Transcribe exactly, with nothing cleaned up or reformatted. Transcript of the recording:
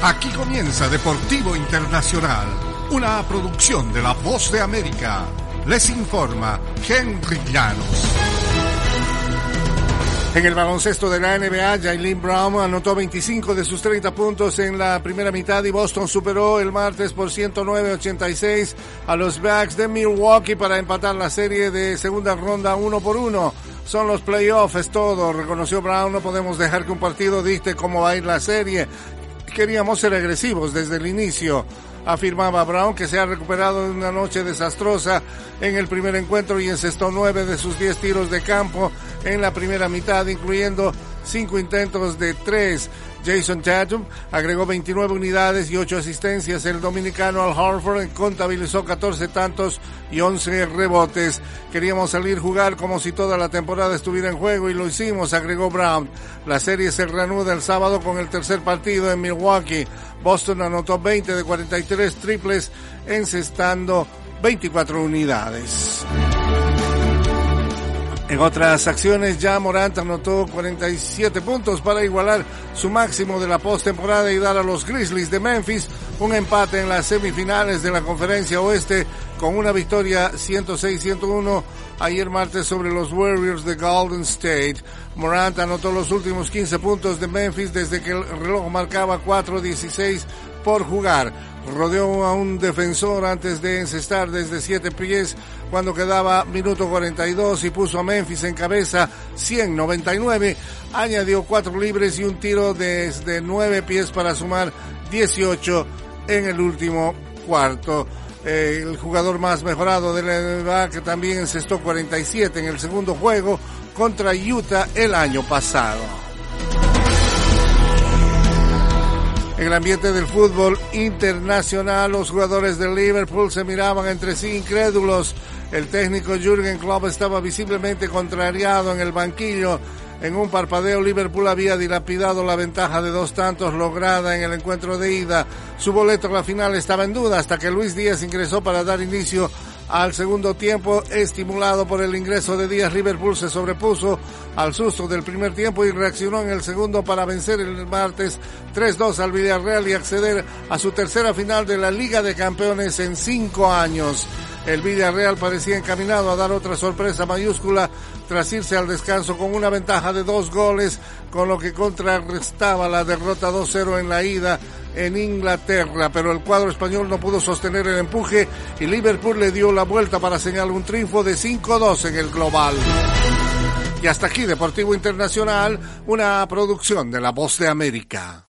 Aquí comienza Deportivo Internacional, una producción de La Voz de América. Les informa Henry Llanos. En el baloncesto de la N B A, Jaylen Brown anotó veinticinco de sus treinta puntos en la primera mitad y Boston superó el martes por ciento nueve a ochenta y seis a los Bucks de Milwaukee para empatar la serie de segunda ronda uno por uno. Son los playoffs, es todo, reconoció Brown. No podemos dejar que un partido dicte cómo va a ir la serie. Queríamos ser agresivos desde el inicio, afirmaba Brown, que se ha recuperado de una noche desastrosa en el primer encuentro y encestó nueve de sus diez tiros de campo en la primera mitad, incluyendo cinco intentos de tres. Jason Tatum agregó veintinueve unidades y ocho asistencias. El dominicano Al Horford contabilizó catorce tantos y once rebotes. Queríamos salir a jugar como si toda la temporada estuviera en juego y lo hicimos, agregó Brown. La serie se reanuda el sábado con el tercer partido en Milwaukee. Boston anotó veinte de cuarenta y tres triples, encestando veinticuatro unidades. En otras acciones, Ja Morant anotó cuarenta y siete puntos para igualar su máximo de la postemporada y dar a los Grizzlies de Memphis un empate en las semifinales de la Conferencia Oeste con una victoria ciento seis a ciento uno ayer martes sobre los Warriors de Golden State. Morant anotó los últimos quince puntos de Memphis desde que el reloj marcaba cuatro dieciséis por jugar. Rodeó a un defensor antes de encestar desde siete pies cuando quedaba minuto cuarenta y dos y puso a Memphis en cabeza cien noventa y nueve. Añadió cuatro libres y un tiro desde nueve pies para sumar dieciocho en el último cuarto. Eh, el jugador más mejorado de la N B A, que también encestó cuarenta y siete en el segundo juego contra Utah el año pasado. En el ambiente del fútbol internacional, los jugadores de Liverpool se miraban entre sí incrédulos. El técnico Jürgen Klopp estaba visiblemente contrariado en el banquillo. En un parpadeo, Liverpool había dilapidado la ventaja de dos tantos lograda en el encuentro de ida. Su boleto a la final estaba en duda hasta que Luis Díaz ingresó para dar inicio al segundo tiempo. Estimulado por el ingreso de Díaz, Liverpool se sobrepuso al susto del primer tiempo y reaccionó en el segundo para vencer el martes tres dos al Villarreal y acceder a su tercera final de la Liga de Campeones en cinco años. El Villarreal parecía encaminado a dar otra sorpresa mayúscula tras irse al descanso con una ventaja de dos goles, con lo que contrarrestaba la derrota dos cero en la ida en Inglaterra, pero el cuadro español no pudo sostener el empuje y Liverpool le dio la vuelta para señalar un triunfo de cinco dos en el global. Y hasta aquí Deportivo Internacional, una producción de La Voz de América.